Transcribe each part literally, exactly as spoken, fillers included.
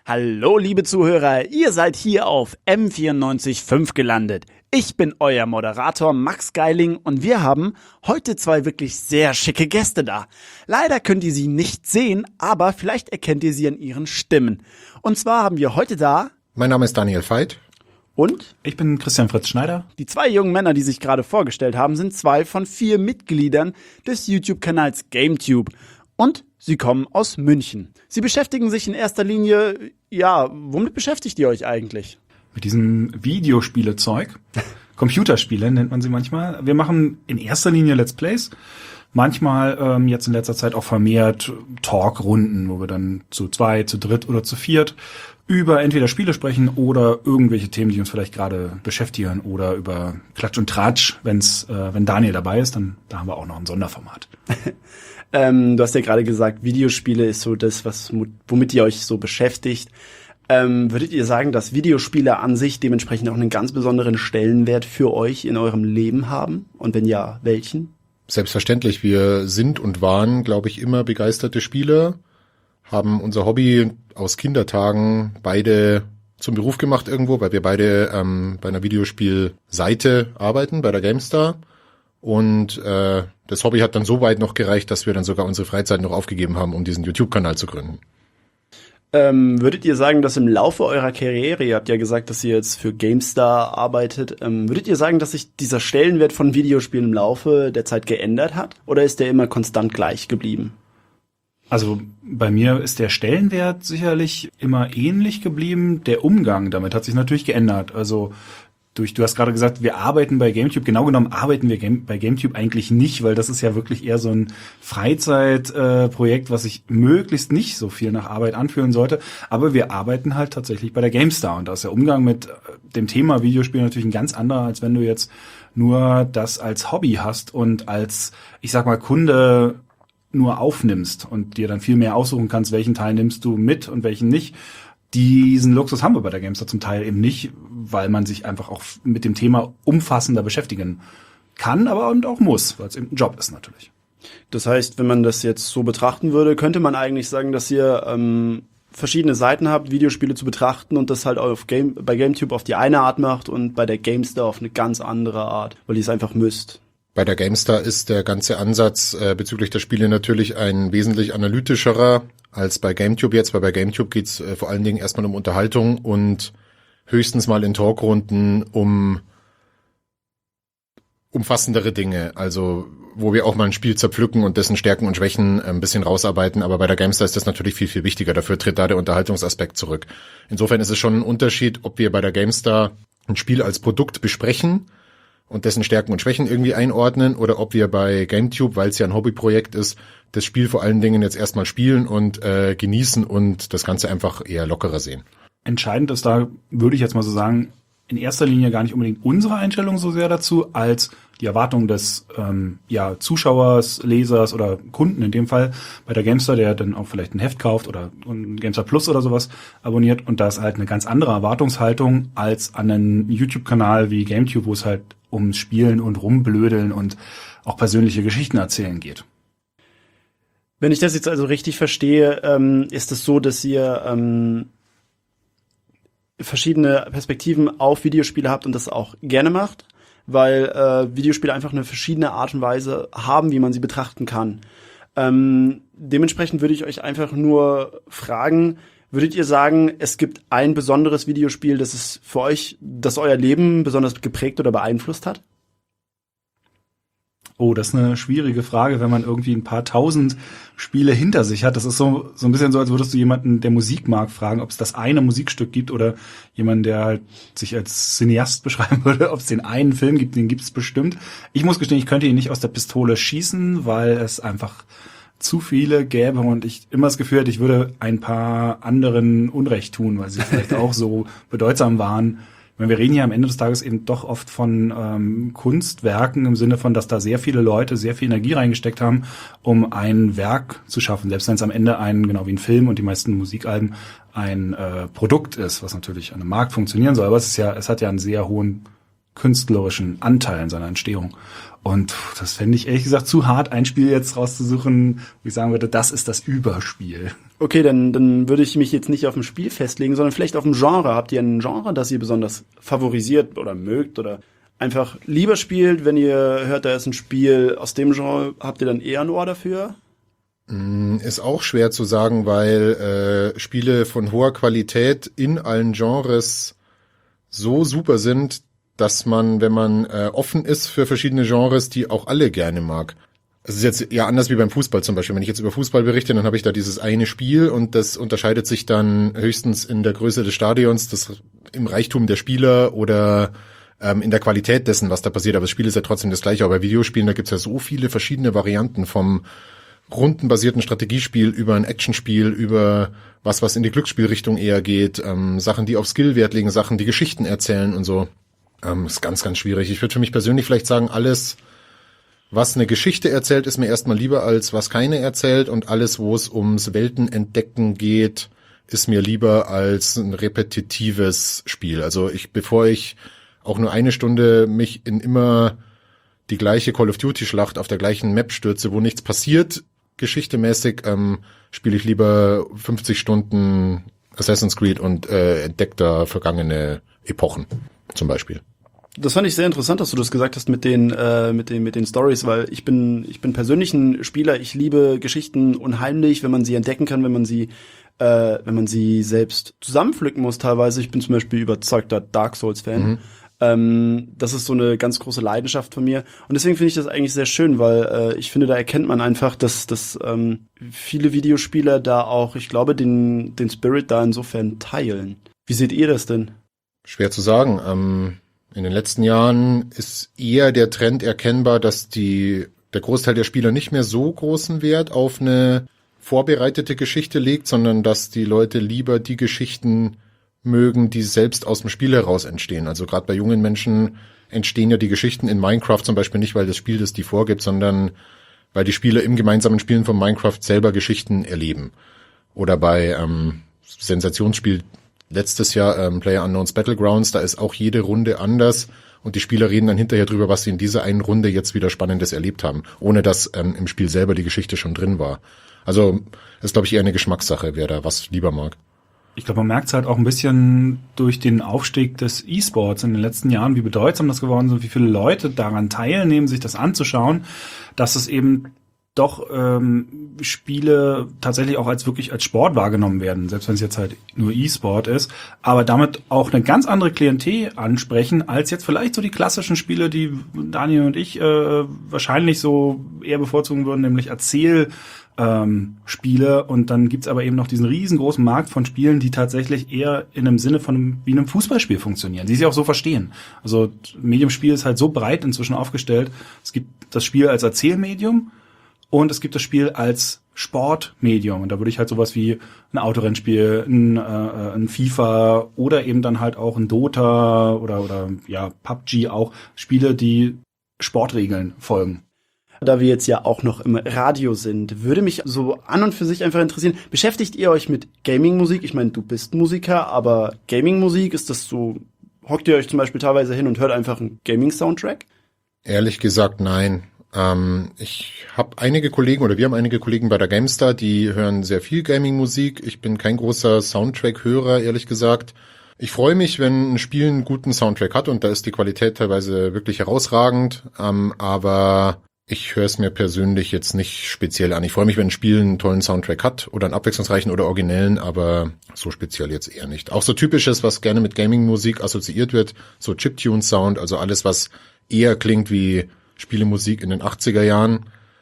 Hallo liebe Zuhörer, ihr seid hier auf M vierundneunzig Komma fünf gelandet. Ich bin euer Moderator Max Geiling und wir haben heute zwei wirklich sehr schicke Gäste da. Leider könnt ihr sie nicht sehen, aber vielleicht erkennt ihr sie an ihren Stimmen. Und zwar haben wir heute da... Mein Name ist Daniel Veit. Und? Ich bin Christian Fritz Schneider. Die zwei jungen Männer, die sich gerade vorgestellt haben, sind zwei von vier Mitgliedern des YouTube-Kanals GameTube. Und sie kommen aus München. Sie beschäftigen sich in erster Linie, ja, womit beschäftigt ihr euch eigentlich? Mit diesem Videospielezeug. Computerspiele nennt man sie manchmal. Wir machen in erster Linie Let's Plays. Manchmal ähm, jetzt in letzter Zeit auch vermehrt Talkrunden, wo wir dann zu zwei, zu dritt oder zu viert über entweder Spiele sprechen oder irgendwelche Themen, die uns vielleicht gerade beschäftigen, oder über Klatsch und Tratsch, wenn's, äh, wenn Daniel dabei ist, dann da haben wir auch noch ein Sonderformat. ähm, du hast ja gerade gesagt, Videospiele ist so das, was womit ihr euch so beschäftigt. Ähm, würdet ihr sagen, dass Videospiele an sich dementsprechend auch einen ganz besonderen Stellenwert für euch in eurem Leben haben? Und wenn ja, welchen? Selbstverständlich. Wir sind und waren, glaube ich, immer begeisterte Spieler, haben unser Hobby aus Kindertagen beide zum Beruf gemacht irgendwo, weil wir beide ähm, bei einer Videospielseite arbeiten, bei der GameStar. Und äh, das Hobby hat dann so weit noch gereicht, dass wir dann sogar unsere Freizeit noch aufgegeben haben, um diesen YouTube-Kanal zu gründen. Ähm, würdet ihr sagen, dass im Laufe eurer Karriere, ihr habt ja gesagt, dass ihr jetzt für GameStar arbeitet, ähm, würdet ihr sagen, dass sich dieser Stellenwert von Videospielen im Laufe der Zeit geändert hat? Oder ist der immer konstant gleich geblieben? Also bei mir ist der Stellenwert sicherlich immer ähnlich geblieben. Der Umgang damit hat sich natürlich geändert. Also durch, du hast gerade gesagt, wir arbeiten bei GameTube. Genau genommen arbeiten wir Game, bei GameTube eigentlich nicht, weil das ist ja wirklich eher so ein Freizeitprojekt, äh, was sich möglichst nicht so viel nach Arbeit anfühlen sollte. Aber wir arbeiten halt tatsächlich bei der GameStar. Und da ist der Umgang mit dem Thema Videospiel natürlich ein ganz anderer, als wenn du jetzt nur das als Hobby hast und als, ich sag mal, Kunde nur aufnimmst und dir dann viel mehr aussuchen kannst, welchen Teil nimmst du mit und welchen nicht. Diesen Luxus haben wir bei der GameStar zum Teil eben nicht, weil man sich einfach auch mit dem Thema umfassender beschäftigen kann, aber und auch muss, weil es eben ein Job ist natürlich. Das heißt, wenn man das jetzt so betrachten würde, könnte man eigentlich sagen, dass ihr ähm, verschiedene Seiten habt, Videospiele zu betrachten und das halt auf Game, bei GameTube auf die eine Art macht und bei der GameStar auf eine ganz andere Art, weil ihr es einfach müsst. Bei der GameStar ist der ganze Ansatz äh, bezüglich der Spiele natürlich ein wesentlich analytischerer als bei GameTube jetzt, weil bei GameTube geht's äh, vor allen Dingen erstmal um Unterhaltung und höchstens mal in Talkrunden um umfassendere Dinge, also wo wir auch mal ein Spiel zerpflücken und dessen Stärken und Schwächen ein bisschen rausarbeiten, aber bei der GameStar ist das natürlich viel, viel wichtiger, dafür tritt da der Unterhaltungsaspekt zurück. Insofern ist es schon ein Unterschied, ob wir bei der GameStar ein Spiel als Produkt besprechen und dessen Stärken und Schwächen irgendwie einordnen oder ob wir bei GameTube, weil es ja ein Hobbyprojekt ist, das Spiel vor allen Dingen jetzt erstmal spielen und äh, genießen und das Ganze einfach eher lockerer sehen. Entscheidend ist da, würde ich jetzt mal so sagen, in erster Linie gar nicht unbedingt unsere Einstellung so sehr dazu, als die Erwartung des ähm, ja Zuschauers, Lesers oder Kunden in dem Fall bei der GameStar, der dann auch vielleicht ein Heft kauft oder ein GameStar Plus oder sowas abonniert. Und da ist halt eine ganz andere Erwartungshaltung als an einen YouTube-Kanal wie GameTube, wo es halt ums Spielen und Rumblödeln und auch persönliche Geschichten erzählen geht. Wenn ich das jetzt also richtig verstehe, ähm, ist es so, dass ihr ähm, verschiedene Perspektiven auf Videospiele habt und das auch gerne macht, weil äh, Videospiele einfach eine verschiedene Art und Weise haben, wie man sie betrachten kann. Ähm, dementsprechend würde ich euch einfach nur fragen, würdet ihr sagen, es gibt ein besonderes Videospiel, das es für euch, das euer Leben besonders geprägt oder beeinflusst hat? Oh, das ist eine schwierige Frage, wenn man irgendwie ein paar tausend Spiele hinter sich hat. Das ist so so ein bisschen so, als würdest du jemanden, der Musik mag, fragen, ob es das eine Musikstück gibt oder jemanden, der halt sich als Cineast beschreiben würde, ob es den einen Film gibt, den gibt es bestimmt. Ich muss gestehen, ich könnte ihn nicht aus der Pistole schießen, weil es einfach zu viele gäbe und ich immer das Gefühl hätte, ich würde ein paar anderen Unrecht tun, weil sie vielleicht auch so bedeutsam waren. Ich meine, wir reden hier am Ende des Tages eben doch oft von ähm, Kunstwerken im Sinne von, dass da sehr viele Leute sehr viel Energie reingesteckt haben, um ein Werk zu schaffen. Selbst wenn es am Ende ein, genau wie ein Film und die meisten Musikalben, ein äh, Produkt ist, was natürlich an einem Markt funktionieren soll. Aber es ist ja, es hat ja einen sehr hohen künstlerischen Anteil in seiner Entstehung. Und das fände ich ehrlich gesagt zu hart, ein Spiel jetzt rauszusuchen, wo ich sagen würde, das ist das Überspiel. Okay, dann, dann würde ich mich jetzt nicht auf ein Spiel festlegen, sondern vielleicht auf ein Genre. Habt ihr ein Genre, das ihr besonders favorisiert oder mögt oder einfach lieber spielt, wenn ihr hört, da ist ein Spiel aus dem Genre, habt ihr dann eher ein Ohr dafür? Ist auch schwer zu sagen, weil äh, Spiele von hoher Qualität in allen Genres so super sind, dass man, wenn man äh, offen ist für verschiedene Genres, die auch alle gerne mag. Es ist jetzt ja anders wie beim Fußball zum Beispiel. Wenn ich jetzt über Fußball berichte, dann habe ich da dieses eine Spiel und das unterscheidet sich dann höchstens in der Größe des Stadions, das im Reichtum der Spieler oder ähm, in der Qualität dessen, was da passiert. Aber das Spiel ist ja trotzdem das gleiche. Aber bei Videospielen, da gibt's ja so viele verschiedene Varianten vom rundenbasierten Strategiespiel über ein Actionspiel, über was, was in die Glücksspielrichtung eher geht, ähm, Sachen, die auf Skill Wert legen, Sachen, die Geschichten erzählen und so. Ähm, ist ganz, ganz schwierig. Ich würde für mich persönlich vielleicht sagen, alles, was eine Geschichte erzählt, ist mir erstmal lieber als was keine erzählt und alles, wo es ums Weltenentdecken geht, ist mir lieber als ein repetitives Spiel. Also ich, bevor ich auch nur eine Stunde mich in immer die gleiche Call of Duty Schlacht auf der gleichen Map stürze, wo nichts passiert, geschichtemäßig, ähm, spiele ich lieber fünfzig Stunden Assassin's Creed und äh, entdecke da vergangene Epochen zum Beispiel. Das fand ich sehr interessant, dass du das gesagt hast mit den äh, mit den mit den Stories, weil ich bin ich bin persönlich ein Spieler. Ich liebe Geschichten unheimlich, wenn man sie entdecken kann, wenn man sie äh, wenn man sie selbst zusammenpflücken muss. Teilweise, ich bin zum Beispiel überzeugter Dark Souls Fan. Mhm. Ähm, das ist so eine ganz große Leidenschaft von mir und deswegen finde ich das eigentlich sehr schön, weil äh, ich finde, da erkennt man einfach, dass dass ähm, viele Videospieler da auch, ich glaube, den den Spirit da insofern teilen. Wie seht ihr das denn? Schwer zu sagen. Ähm, in den letzten Jahren ist eher der Trend erkennbar, dass die der Großteil der Spieler nicht mehr so großen Wert auf eine vorbereitete Geschichte legt, sondern dass die Leute lieber die Geschichten mögen, die selbst aus dem Spiel heraus entstehen. Also gerade bei jungen Menschen entstehen ja die Geschichten in Minecraft zum Beispiel nicht, weil das Spiel das die vorgibt, sondern weil die Spieler im gemeinsamen Spielen von Minecraft selber Geschichten erleben. Oder bei ähm, Sensationsspiel letztes Jahr ähm, PlayerUnknown's Battlegrounds, da ist auch jede Runde anders und die Spieler reden dann hinterher drüber, was sie in dieser einen Runde jetzt wieder Spannendes erlebt haben, ohne dass ähm, im Spiel selber die Geschichte schon drin war. Also ist, glaube ich, eher eine Geschmackssache, wer da was lieber mag. Ich glaube, man merkt es halt auch ein bisschen durch den Aufstieg des E-Sports in den letzten Jahren, wie bedeutsam das geworden ist, wie viele Leute daran teilnehmen, sich das anzuschauen, dass es eben doch ähm, Spiele tatsächlich auch als wirklich als Sport wahrgenommen werden, selbst wenn es jetzt halt nur E-Sport ist, aber damit auch eine ganz andere Klientel ansprechen, als jetzt vielleicht so die klassischen Spiele, die Daniel und ich äh, wahrscheinlich so eher bevorzugen würden, nämlich Erzähl Ähm, Spiele und dann gibt's aber eben noch diesen riesengroßen Markt von Spielen, die tatsächlich eher in einem Sinne von einem, wie einem Fußballspiel funktionieren, die sich auch so verstehen. Also Mediumspiel ist halt so breit inzwischen aufgestellt. Es gibt das Spiel als Erzählmedium und es gibt das Spiel als Sportmedium und da würde ich halt sowas wie ein Autorennspiel, ein, äh, ein FIFA oder eben dann halt auch ein Dota oder oder ja P U B G auch Spiele, die Sportregeln folgen. Da wir jetzt ja auch noch im Radio sind, würde mich so an und für sich einfach interessieren, beschäftigt ihr euch mit Gaming-Musik? Ich meine, du bist Musiker, aber Gaming-Musik, ist das so, hockt ihr euch zum Beispiel teilweise hin und hört einfach einen Gaming-Soundtrack? Ehrlich gesagt, nein. Ähm, ich habe einige Kollegen oder wir haben einige Kollegen bei der GameStar, die hören sehr viel Gaming-Musik. Ich bin kein großer Soundtrack-Hörer, ehrlich gesagt. Ich freue mich, wenn ein Spiel einen guten Soundtrack hat und da ist die Qualität teilweise wirklich herausragend, ähm, aber ich höre es mir persönlich jetzt nicht speziell an. Ich freue mich, wenn ein Spiel einen tollen Soundtrack hat oder einen abwechslungsreichen oder originellen, aber so speziell jetzt eher nicht. Auch so typisches, was gerne mit Gaming-Musik assoziiert wird, so Chiptune-Sound, also alles, was eher klingt wie Spielemusik in den achtziger Jahren,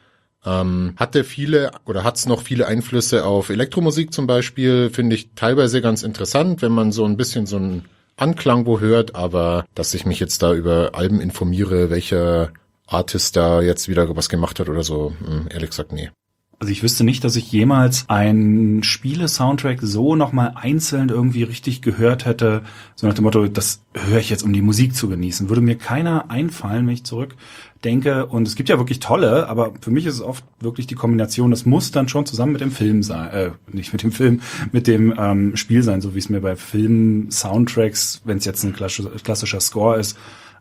ähm, hatte viele oder hat's noch viele Einflüsse auf Elektromusik zum Beispiel, finde ich teilweise ganz interessant, wenn man so ein bisschen so einen Anklang wo hört, aber dass ich mich jetzt da über Alben informiere, welcher Artist da jetzt wieder was gemacht hat oder so, ehrlich gesagt, nee. Also ich wüsste nicht, dass ich jemals einen Spiele-Soundtrack so nochmal einzeln irgendwie richtig gehört hätte, so nach dem Motto, das höre ich jetzt, um die Musik zu genießen. Würde mir keiner einfallen, wenn ich zurückdenke. Und es gibt ja wirklich tolle, aber für mich ist es oft wirklich die Kombination, das muss dann schon zusammen mit dem Film sein, äh, nicht mit dem Film, mit dem ähm, Spiel sein, so wie es mir bei Film-Soundtracks, wenn es jetzt ein klassischer, klassischer Score ist,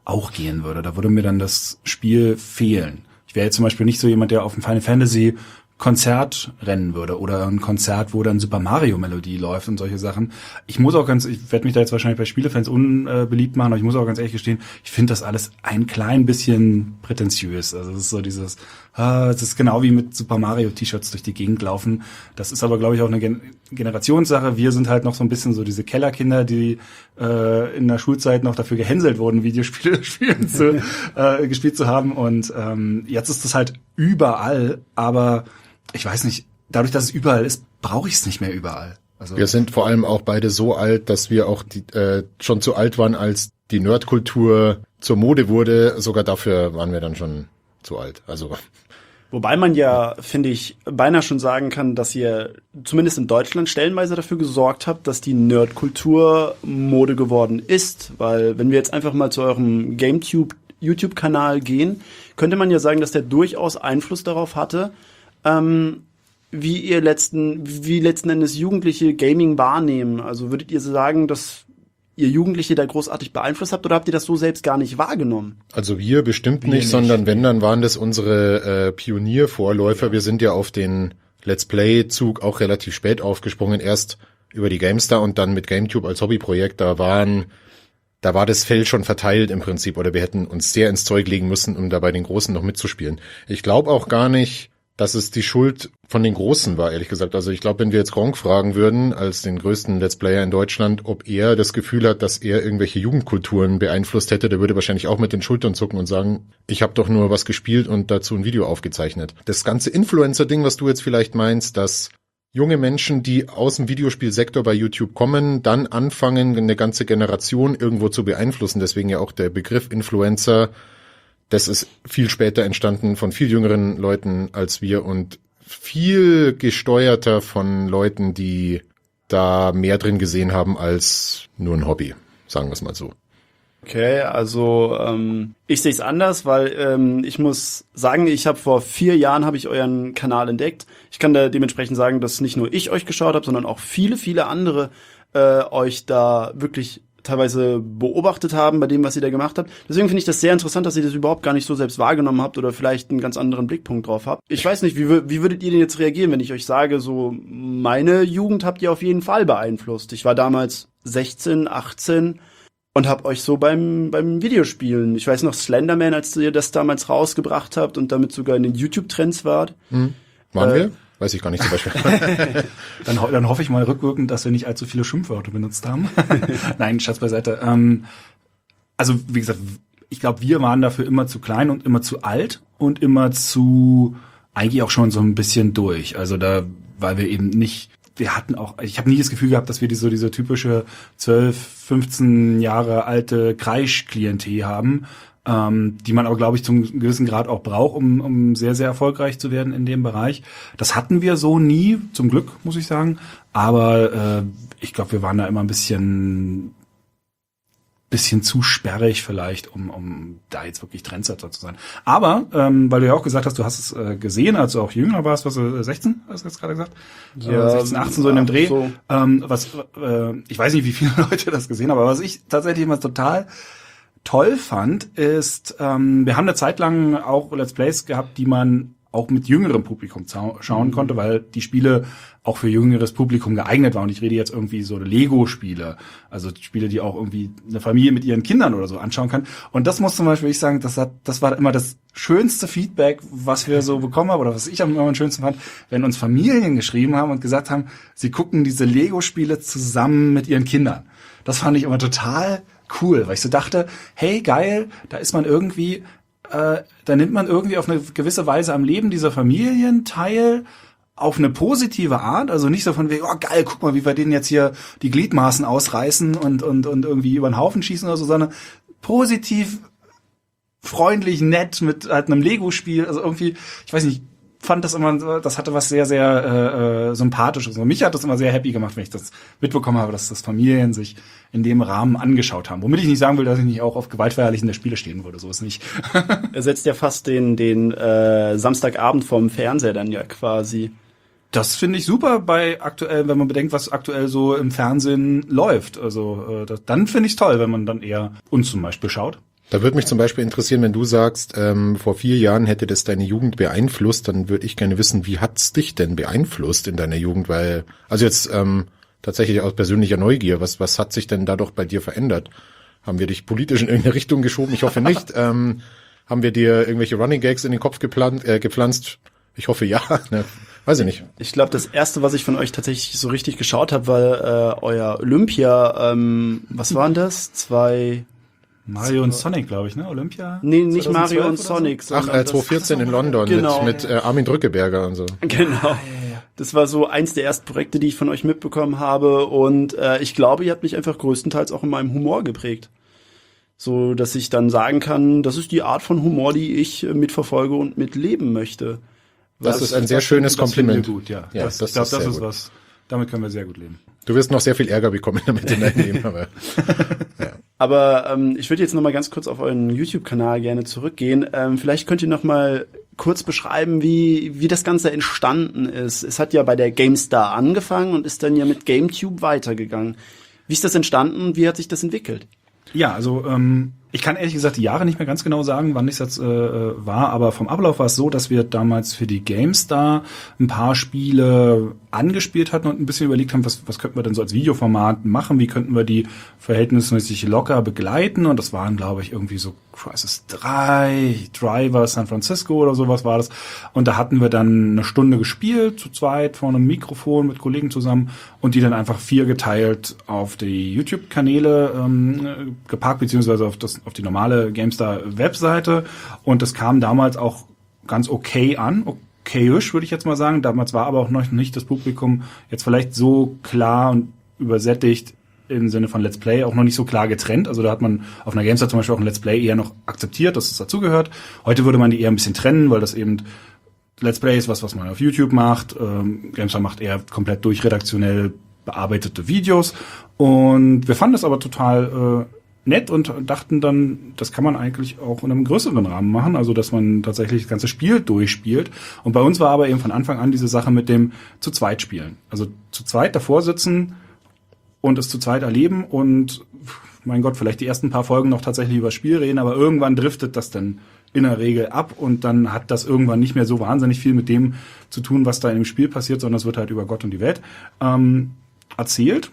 auch gehen würde. Da würde mir dann das Spiel fehlen. Ich wäre jetzt zum Beispiel nicht so jemand, der auf dem Final Fantasy Konzert rennen würde oder ein Konzert, wo dann Super Mario Melodie läuft und solche Sachen. Ich muss auch ganz, ich werde mich da jetzt wahrscheinlich bei Spielefans unbeliebt machen, aber ich muss auch ganz ehrlich gestehen, ich finde das alles ein klein bisschen prätentiös. Also es ist so dieses, ah, es ist genau wie mit Super Mario T-Shirts durch die Gegend laufen. Das ist aber, glaube ich, auch eine Gen- Generationssache. Wir sind halt noch so ein bisschen so diese Kellerkinder, die äh, in der Schulzeit noch dafür gehänselt wurden, Videospiele spielen zu, äh, gespielt zu haben. Und ähm, jetzt ist das halt überall, aber ich weiß nicht, dadurch, dass es überall ist, brauche ich es nicht mehr überall. Also wir sind vor allem auch beide so alt, dass wir auch die, äh, schon zu alt waren, als die Nerdkultur zur Mode wurde. Sogar dafür waren wir dann schon zu alt. Also wobei man ja, finde ich, beinahe schon sagen kann, dass ihr zumindest in Deutschland stellenweise dafür gesorgt habt, dass die Nerdkultur Mode geworden ist. Weil wenn wir jetzt einfach mal zu eurem GameTube YouTube-Kanal gehen, könnte man ja sagen, dass der durchaus Einfluss darauf hatte, ähm, wie ihr letzten, wie letzten Endes Jugendliche Gaming wahrnehmen. Also würdet ihr sagen, dass ihr Jugendliche da großartig beeinflusst habt oder habt ihr das so selbst gar nicht wahrgenommen? Also wir bestimmt Wir nicht, nicht. sondern wenn, dann waren das unsere äh, Pioniervorläufer. Wir sind ja auf den Let's Play-Zug auch relativ spät aufgesprungen, erst über die GameStar und dann mit GameTube als Hobbyprojekt. Da waren, da war das Feld schon verteilt im Prinzip, oder wir hätten uns sehr ins Zeug legen müssen, um da bei den Großen noch mitzuspielen. Ich glaube auch gar nicht, dass es die Schuld von den Großen war, ehrlich gesagt. Also ich glaube, wenn wir jetzt Gronkh fragen würden, als den größten Let's Player in Deutschland, ob er das Gefühl hat, dass er irgendwelche Jugendkulturen beeinflusst hätte, der würde wahrscheinlich auch mit den Schultern zucken und sagen, ich habe doch nur was gespielt und dazu ein Video aufgezeichnet. Das ganze Influencer-Ding, was du jetzt vielleicht meinst, dass junge Menschen, die aus dem Videospielsektor bei YouTube kommen, dann anfangen, eine ganze Generation irgendwo zu beeinflussen. Deswegen ja auch der Begriff Influencer. Das ist viel später entstanden von viel jüngeren Leuten als wir und viel gesteuerter von Leuten, die da mehr drin gesehen haben als nur ein Hobby, sagen wir es mal so. Okay, also ähm, ich sehe es anders, weil ähm, ich muss sagen, ich habe vor vier Jahren habe ich euren Kanal entdeckt. Ich kann da dementsprechend sagen, dass nicht nur ich euch geschaut habe, sondern auch viele, viele andere äh, euch da wirklich teilweise beobachtet haben bei dem, was ihr da gemacht habt. Deswegen finde ich das sehr interessant, dass ihr das überhaupt gar nicht so selbst wahrgenommen habt oder vielleicht einen ganz anderen Blickpunkt drauf habt. Ich weiß nicht, wie, wie würdet ihr denn jetzt reagieren, wenn ich euch sage, so meine Jugend habt ihr auf jeden Fall beeinflusst. Ich war damals sechzehn, achtzehn und hab euch so beim beim Videospielen, ich weiß noch Slenderman, als ihr das damals rausgebracht habt und damit sogar in den YouTube-Trends wart. Hm. Waren Äh, wir? Weiß ich gar nicht zum Beispiel. Dann, ho- dann hoffe ich mal rückwirkend, dass wir nicht allzu viele Schimpfwörter benutzt haben. Nein, Schatz beiseite. Ähm, also wie gesagt, ich glaube, wir waren dafür immer zu klein und immer zu alt und immer zu eigentlich auch schon so ein bisschen durch. Also da, weil wir eben nicht, wir hatten auch, ich habe nie das Gefühl gehabt, dass wir die, so diese typische zwölf, fünfzehn Jahre alte Kreisch-Klientel haben, ähm, die man aber, glaube ich, zum gewissen Grad auch braucht, um, um sehr, sehr erfolgreich zu werden in dem Bereich. Das hatten wir so nie, zum Glück, muss ich sagen. Aber äh, ich glaube, wir waren da immer ein bisschen bisschen zu sperrig vielleicht, um, um da jetzt wirklich Trendsetter zu sein. Aber, ähm, weil du ja auch gesagt hast, du hast es äh, gesehen, als du auch jünger warst, was du, sechzehn, hast du jetzt gerade gesagt? Ja, äh, sechzehn, achtzehn, so in dem Dreh. So. Ähm, was, äh, ich weiß nicht, wie viele Leute das gesehen haben, aber was ich tatsächlich immer total toll fand, ist, ähm, wir haben eine Zeit lang auch Let's Plays gehabt, die man auch mit jüngerem Publikum zau- schauen konnte, weil die Spiele auch für jüngeres Publikum geeignet waren. Und ich rede jetzt irgendwie so Lego-Spiele, also Spiele, die auch irgendwie eine Familie mit ihren Kindern oder so anschauen kann. Und das muss zum Beispiel ich sagen, das hat, das war immer das schönste Feedback, was wir so bekommen haben oder was ich am, am schönsten fand, wenn uns Familien geschrieben haben und gesagt haben, sie gucken diese Lego-Spiele zusammen mit ihren Kindern. Das fand ich immer total cool, weil ich so dachte, hey, geil, da ist man irgendwie Äh, da nimmt man irgendwie auf eine gewisse Weise am Leben dieser Familien teil, auf eine positive Art, also nicht so von wegen, oh geil, guck mal, wie wir denen jetzt hier die Gliedmaßen ausreißen und und und irgendwie über den Haufen schießen oder so, sondern positiv, freundlich, nett mit halt einem Lego-Spiel, also irgendwie, ich weiß nicht, fand das immer, das hatte was sehr, sehr äh, äh, Sympathisches. Und mich hat das immer sehr happy gemacht, wenn ich das mitbekommen habe, dass das Familien sich in dem Rahmen angeschaut haben. Womit ich nicht sagen will, dass ich nicht auch auf gewaltverherrlichende Spiele stehen würde, so ist nicht. Ersetzt ja fast den den äh, Samstagabend vom Fernseher dann ja quasi. Das finde ich super bei aktuell, wenn man bedenkt, was aktuell so im Fernsehen läuft. Also äh, das, dann finde ich es toll, wenn man dann eher uns zum Beispiel schaut. Da würde mich zum Beispiel interessieren, wenn du sagst, ähm, vor vier Jahren hätte das deine Jugend beeinflusst, dann würde ich gerne wissen, wie hat's dich denn beeinflusst in deiner Jugend? Weil, also jetzt ähm, tatsächlich aus persönlicher Neugier, was was hat sich denn dadurch bei dir verändert? Haben wir dich politisch in irgendeine Richtung geschoben? Ich hoffe nicht. ähm, haben wir dir irgendwelche Running Gags in den Kopf geplant, äh, gepflanzt? Ich hoffe ja. Ne? Weiß ich nicht. Ich glaube, das erste, was ich von euch tatsächlich so richtig geschaut habe, war äh, euer Olympia. Ähm, was waren das? Zwei Mario und Sonic, glaube ich, ne? Olympia? Nee, nicht Mario und Sonic. So? Ach, äh, zwanzig vierzehn in London genau. mit, mit äh, Armin Drückeberger und so. Genau. Das war so eins der ersten Projekte, die ich von euch mitbekommen habe. Und äh, ich glaube, ihr habt mich einfach größtenteils auch in meinem Humor geprägt. So, dass ich dann sagen kann, das ist die Art von Humor, die ich äh, mitverfolge und mitleben möchte. Das, das ist ein sehr schönes Kompliment. Das gut, ja. ja das, das ich glaube, ist das ist gut. was. Damit können wir sehr gut leben. Du wirst noch sehr viel Ärger bekommen damit in deinem Leben, aber ja. Aber ähm, ich würde jetzt noch mal ganz kurz auf euren YouTube-Kanal gerne zurückgehen. Ähm, vielleicht könnt ihr noch mal kurz beschreiben, wie wie das Ganze entstanden ist. Es hat ja bei der GameStar angefangen und ist dann ja mit GameTube weitergegangen. Wie ist das entstanden? Wie hat sich das entwickelt? Ja, also ähm, ich kann ehrlich gesagt die Jahre nicht mehr ganz genau sagen, wann das jetzt äh, war, aber vom Ablauf war es so, dass wir damals für die GameStar ein paar Spiele angespielt hatten und ein bisschen überlegt haben, was, was könnten wir denn so als Videoformat machen, wie könnten wir die verhältnismäßig locker begleiten, und das waren, glaube ich, irgendwie so Crysis drei, Driver, San Francisco oder sowas war das, und da hatten wir dann eine Stunde gespielt, zu zweit vor einem Mikrofon mit Kollegen zusammen, und die dann einfach vier geteilt auf die YouTube-Kanäle ähm, geparkt, beziehungsweise auf das auf die normale GameStar-Webseite, und das kam damals auch ganz okay an, okayisch, würde ich jetzt mal sagen. Damals war aber auch noch nicht das Publikum jetzt vielleicht so klar und übersättigt im Sinne von Let's Play, auch noch nicht so klar getrennt. Also da hat man auf einer GameStar zum Beispiel auch ein Let's Play eher noch akzeptiert, dass es dazugehört. Heute würde man die eher ein bisschen trennen, weil das eben Let's Play ist was, was man auf YouTube macht. Ähm, GameStar macht eher komplett durchredaktionell bearbeitete Videos, und wir fanden das aber total äh, nett und dachten dann, das kann man eigentlich auch in einem größeren Rahmen machen, also dass man tatsächlich das ganze Spiel durchspielt. Und bei uns war aber eben von Anfang an diese Sache mit dem zu zweit spielen. Also zu zweit davor sitzen und es zu zweit erleben und, mein Gott, vielleicht die ersten paar Folgen noch tatsächlich über das Spiel reden, aber irgendwann driftet das dann in der Regel ab, und dann hat das irgendwann nicht mehr so wahnsinnig viel mit dem zu tun, was da in dem Spiel passiert, sondern es wird halt über Gott und die Welt ähm, erzählt.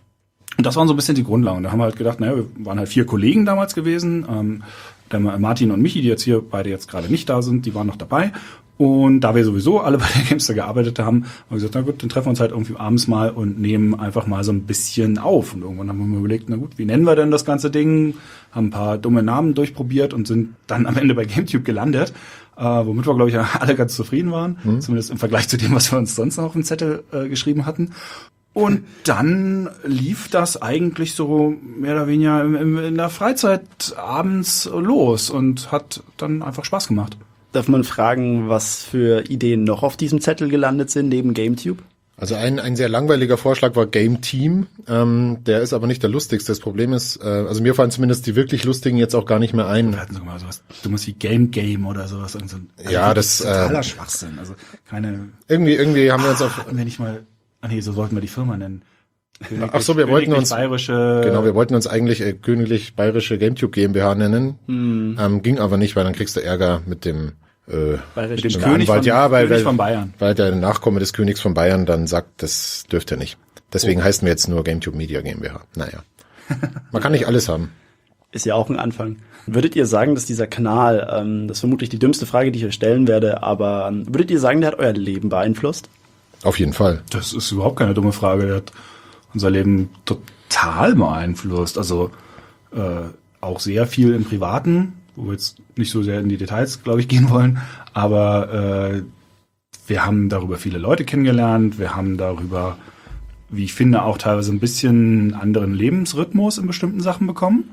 Und das waren so ein bisschen die Grundlagen. Da haben wir halt gedacht, naja, wir waren halt vier Kollegen damals gewesen. Ähm, der Martin und Michi, die jetzt hier beide jetzt gerade nicht da sind, die waren noch dabei. Und da wir sowieso alle bei der GameStar gearbeitet haben, haben wir gesagt, na gut, dann treffen wir uns halt irgendwie abends mal und nehmen einfach mal so ein bisschen auf. Und irgendwann haben wir mal überlegt, na gut, wie nennen wir denn das ganze Ding? Haben ein paar dumme Namen durchprobiert und sind dann am Ende bei GameTube gelandet, äh, womit wir, glaube ich, alle ganz zufrieden waren. Mhm. Zumindest im Vergleich zu dem, was wir uns sonst noch auf dem Zettel äh, geschrieben hatten. Und dann lief das eigentlich so mehr oder weniger in der Freizeit abends los und hat dann einfach Spaß gemacht. Darf man fragen, was für Ideen noch auf diesem Zettel gelandet sind, neben GameTube? Also ein, ein sehr langweiliger Vorschlag war Game Team. Ähm, der ist aber nicht der lustigste. Das Problem ist, äh, also mir fallen zumindest die wirklich lustigen jetzt auch gar nicht mehr ein. Wir hatten sogar sowas dummes wie Game Game oder sowas. Also ja, das ist totaler äh, Schwachsinn. Also keine. Irgendwie, irgendwie haben wir uns auf. Hatten wir nicht mal. Ah nee, so sollten wir die Firma nennen. Königlich, Ach so, wir wollten uns bayerische. Genau, wir wollten uns eigentlich äh, Königlich Bayerische GameTube GmbH nennen. Hm. Ähm, ging aber nicht, weil dann kriegst du Ärger mit dem Äh, mit dem König, Anwalt, von, ja, weil, König weil, von Bayern. Weil der Nachkomme des Königs von Bayern dann sagt, das dürfte er nicht. Deswegen oh. heißen wir jetzt nur GameTube Media GmbH. Naja, man kann nicht alles haben. Ist ja auch ein Anfang. Würdet ihr sagen, dass dieser Kanal, ähm, das ist vermutlich die dümmste Frage, die ich euch stellen werde, aber ähm, würdet ihr sagen, der hat euer Leben beeinflusst? Auf jeden Fall. Das ist überhaupt keine dumme Frage. Der hat unser Leben total beeinflusst. Also äh, auch sehr viel im Privaten, wo wir jetzt nicht so sehr in die Details, glaube ich, gehen wollen. Aber äh, wir haben darüber viele Leute kennengelernt. Wir haben darüber, wie ich finde, auch teilweise ein bisschen anderen Lebensrhythmus in bestimmten Sachen bekommen.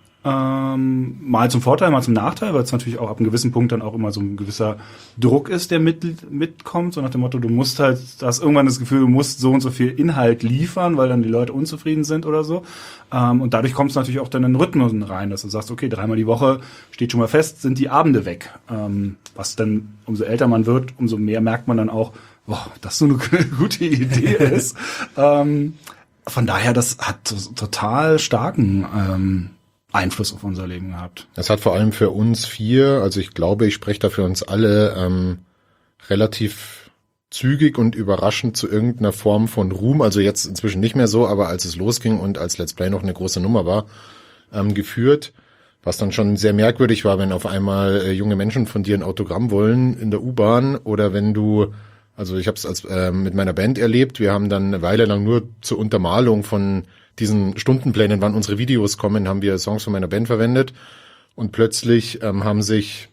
Ähm, mal zum Vorteil, mal zum Nachteil, weil es natürlich auch ab einem gewissen Punkt dann auch immer so ein gewisser Druck ist, der mit, mitkommt, so nach dem Motto, du musst halt, du hast irgendwann das Gefühl, du musst so und so viel Inhalt liefern, weil dann die Leute unzufrieden sind oder so. Ähm, und dadurch kommst du natürlich auch dann in Rhythmus rein, dass du sagst, okay, dreimal die Woche steht schon mal fest, sind die Abende weg. Ähm, was dann, umso älter man wird, umso mehr merkt man dann auch, boah, das so eine gute Idee ist. ähm, von daher, das hat total starken ähm, Einfluss auf unser Leben gehabt. Es hat vor allem für uns vier, also ich glaube, ich spreche da für uns alle, ähm, relativ zügig und überraschend zu irgendeiner Form von Ruhm, also jetzt inzwischen nicht mehr so, aber als es losging und als Let's Play noch eine große Nummer war, ähm, geführt, was dann schon sehr merkwürdig war, wenn auf einmal äh, junge Menschen von dir ein Autogramm wollen in der U-Bahn oder wenn du, also ich habe es als äh, mit meiner Band erlebt, wir haben dann eine Weile lang nur zur Untermalung von diesen Stundenplänen, wann unsere Videos kommen, haben wir Songs von meiner Band verwendet und plötzlich ähm, haben sich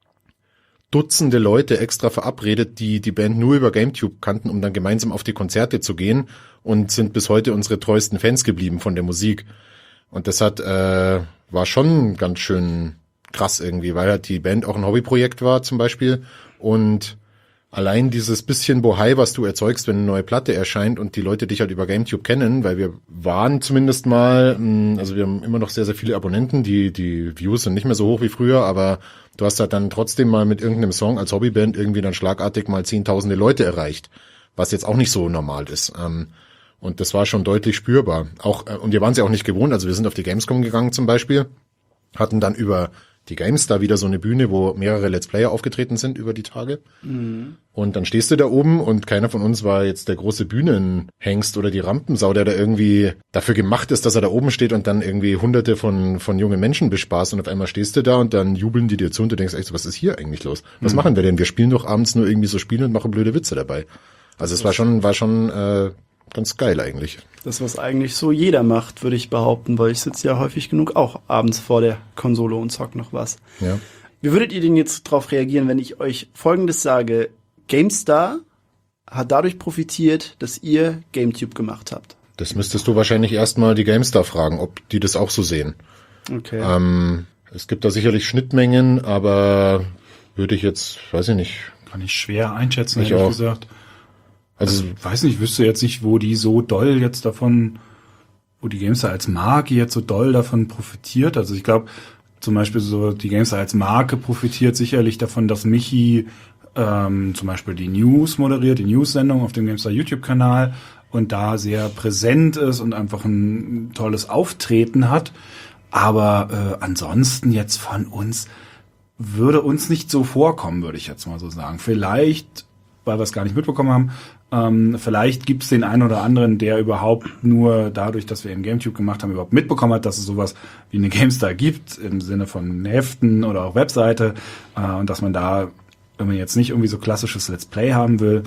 Dutzende Leute extra verabredet, die die Band nur über GameTube kannten, um dann gemeinsam auf die Konzerte zu gehen und sind bis heute unsere treuesten Fans geblieben von der Musik. Und das hat äh, war schon ganz schön krass irgendwie, weil halt die Band auch ein Hobbyprojekt war zum Beispiel und allein dieses bisschen Bohai, was du erzeugst, wenn eine neue Platte erscheint und die Leute dich halt über GameTube kennen, weil wir waren zumindest mal, also wir haben immer noch sehr, sehr viele Abonnenten, die die Views sind nicht mehr so hoch wie früher, aber du hast halt dann trotzdem mal mit irgendeinem Song als Hobbyband irgendwie dann schlagartig mal zehntausende Leute erreicht, was jetzt auch nicht so normal ist. Und das war schon deutlich spürbar. Auch und wir waren es ja auch nicht gewohnt, also wir sind auf die Gamescom gegangen zum Beispiel, hatten dann über die GameStar wieder so eine Bühne, wo mehrere Let's Player aufgetreten sind über die Tage. Mhm. Und dann stehst du da oben und keiner von uns war jetzt der große Bühnenhengst oder die Rampensau, der da irgendwie dafür gemacht ist, dass er da oben steht und dann irgendwie hunderte von von jungen Menschen bespaßt und auf einmal stehst du da und dann jubeln die dir zu und du denkst echt so, was ist hier eigentlich los? Was mhm. machen wir denn? Wir spielen doch abends nur irgendwie so Spiele und machen blöde Witze dabei. Also es war schon, war schon äh, ganz geil eigentlich. Das, was eigentlich so jeder macht, würde ich behaupten, weil ich sitze ja häufig genug auch abends vor der Konsole und zock noch was. Ja. Wie würdet ihr denn jetzt darauf reagieren, wenn ich euch Folgendes sage? GameStar hat dadurch profitiert, dass ihr GameTube gemacht habt. Das müsstest du wahrscheinlich erstmal die GameStar fragen, ob die das auch so sehen. Okay. Ähm, es gibt da sicherlich Schnittmengen, aber würde ich jetzt, weiß ich nicht. Kann ich schwer einschätzen, ich ehrlich auch. gesagt. Also, ich weiß nicht, ich wüsste jetzt nicht, wo die so doll jetzt davon, wo die GameStar als Marke jetzt so doll davon profitiert. Also ich glaube, zum Beispiel so die GameStar als Marke profitiert sicherlich davon, dass Michi ähm, zum Beispiel die News moderiert, die News-Sendung auf dem GameStar YouTube-Kanal und da sehr präsent ist und einfach ein tolles Auftreten hat. Aber äh, ansonsten jetzt von uns würde uns nicht so vorkommen, würde ich jetzt mal so sagen. Vielleicht, weil wir es gar nicht mitbekommen haben, Ähm, vielleicht gibt es den einen oder anderen, der überhaupt nur dadurch, dass wir eben GameTube gemacht haben, überhaupt mitbekommen hat, dass es sowas wie eine GameStar gibt, im Sinne von Heften oder auch Webseite, äh, und dass man da, wenn man jetzt nicht irgendwie so klassisches Let's Play haben will,